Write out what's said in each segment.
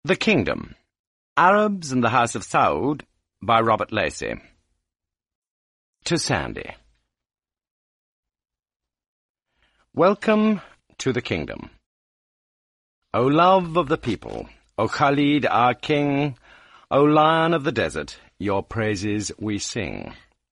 The Kingdom, Arabs and the House of Saud, by Robert Lacey. To Sandy. Welcome to the Kingdom. O love of the people, O Khalid our King, O Lion of the Desert, your praises we sing.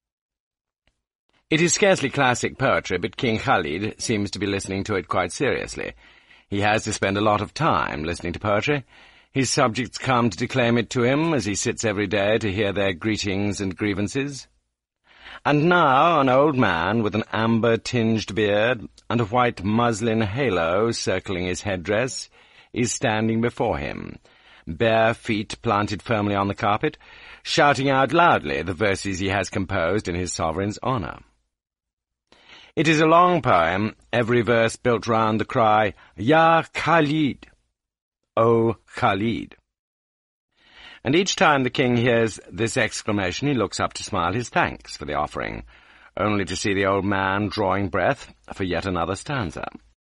It is scarcely classic poetry, but King Khalid seems to be listening to it quite seriously. He has to spend a lot of time listening to poetry. His subjects come to declaim it to him as he sits every day to hear their greetings and grievances. And now an old man with an amber-tinged beard and a white muslin halo circling his headdress is standing before him, bare feet planted firmly on the carpet, shouting out loudly the verses he has composed in his sovereign's honour. It is a long poem, every verse built round the cry, Ya Khalid! O Khalid! And each time the king hears this exclamation, he looks up to smile his thanks for the offering, only to see the old man drawing breath for yet another stanza.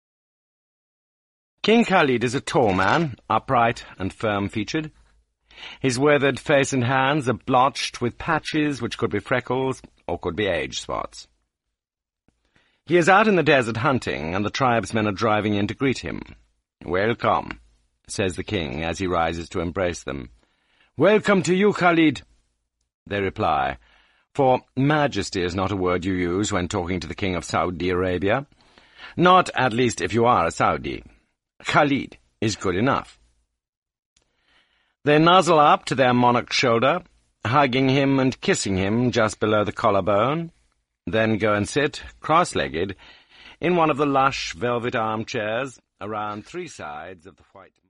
King Khalid is a tall man, upright and firm-featured. His weathered face and hands are blotched with patches which could be freckles or could be age spots. He is out in the desert hunting, and the tribesmen are driving in to greet him. "Welcome," says the king as he rises to embrace them. "Welcome to you, Khalid," they reply, for majesty is not a word you use when talking to the king of Saudi Arabia. Not, at least, if you are a Saudi. Khalid is good enough. They nuzzle up to their monarch's shoulder, hugging him and kissing him just below the collarbone, then go and sit, cross-legged, in one of the lush velvet armchairs around three sides of the white